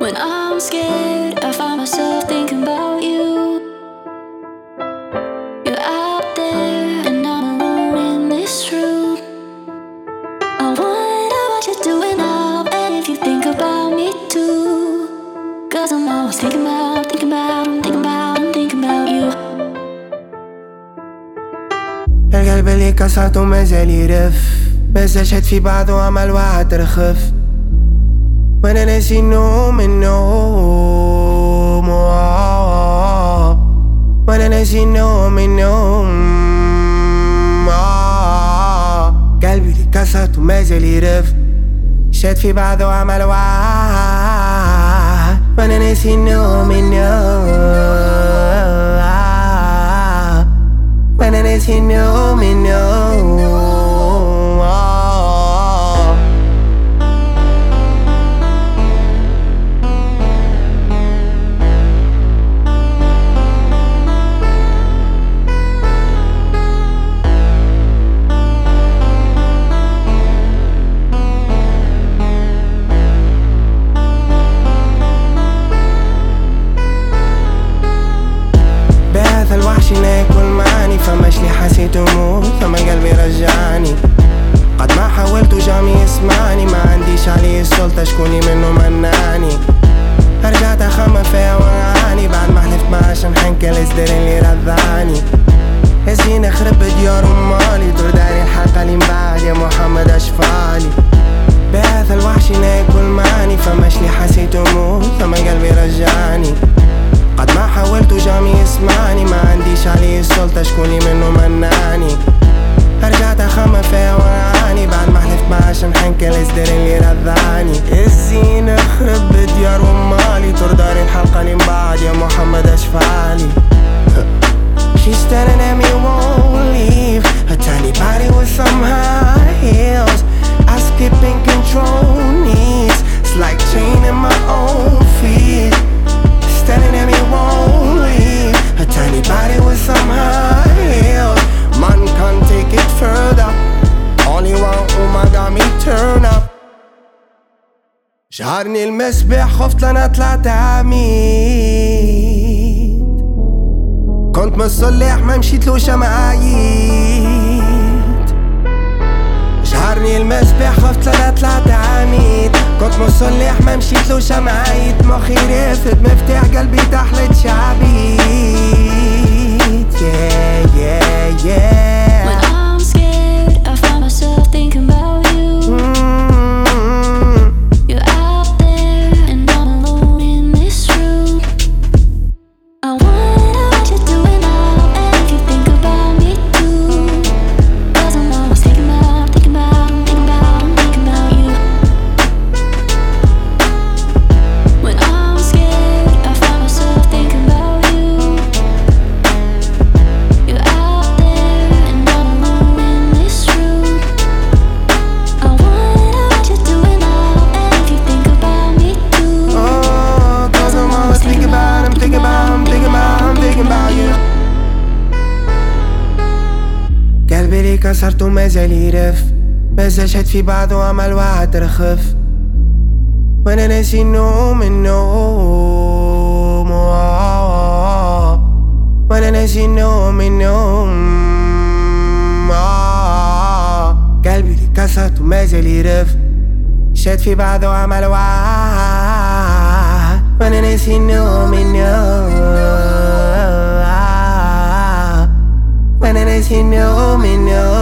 When I'm scared, I find myself thinking about you. You're out there and I'm alone in this room. I wonder what you're doing now, and if you think about me too. 'Cause I'm always thinking about you. القلب اللي كسرته مازال يرف، مازال شاد في بعضه وعمل واحد رخف. وانا ناسي النوم وانا ناسي النوم قلبي اللي كسرته مازال يرف، شاد في بعضه وعمل واحد. وانا ناسي النوم وانا ناسي النوم الوحش ناكل معاني، فماش لي حسيت موت ثم قلبي رجعني. قد ما حاولت جامي يسمعني، ما عنديش عليه السلطة شكوني منه منعني. رجعت اخمم فيها وعاني بعد ما حلفت معاه عشان حنكل الصدر اللي رضعني. ياسين خرب ديار ومالي، دور داري الحلقة اللي مبعد يا محمد اشفالي. بعث الوحش ناكل معاني، فماش لي حسيت موت ثم قلبي رجعني. قد ما حاولت جامي يسمعني، ما عنديش عليه السلطة شكوني منه منعني. رجعت اخمم فيها وعاني بعد ما حلفت معاه عشان حنكل الصدر اللي رضعني. الزين خرب ديار ومالي، طور داري الحلقة اللي مبعد يا محمد اشفالي. She's staring at me, won't leave. Her tiny body with some high heels. I skip in control needs. It's like chaining my own feet. Standing at me, won't leave. Her tiny body with some high heels. Man can't take it further. Only one woman got me turn up. شعرني المسبح خفت لنا طلعت عميد. كنت مصلح ما مشيتلوش معايد. شعرني المسبح خفت لنا طلعت عميد. كنت مصلح ما مشيتلوش معايد. مخي رافد مفتاح قلبي تحلت شعبيد. Yeah yeah yeah. When I'm scared, I find myself thinking about you. You're out there and I'm alone in this room. I wonder what you're doing now, and if you think about me too. 'Cause I'm always thinking about you. When I'm scared, I find myself thinking about you. You're out there and I'm alone in this room. I wonder what you're doing now, and if you think about me too. Oh, 'cause I'm always thinking about you. قلبي اللي كسرته مازال يرف، مازال شاد في بعضه وعمل واحد رخف. وانا ناسي النوم وانا ناسي النوم قلبي اللي كسرته مازال يرف، شاد في بعضه وعمل واحد. وانا ناسي النوم وانا ناسي النوم